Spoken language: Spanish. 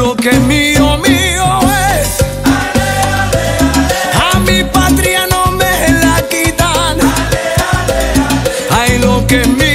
lo que es mío, mío es. A mi patria no me la quitan. Ay, lo que es mío.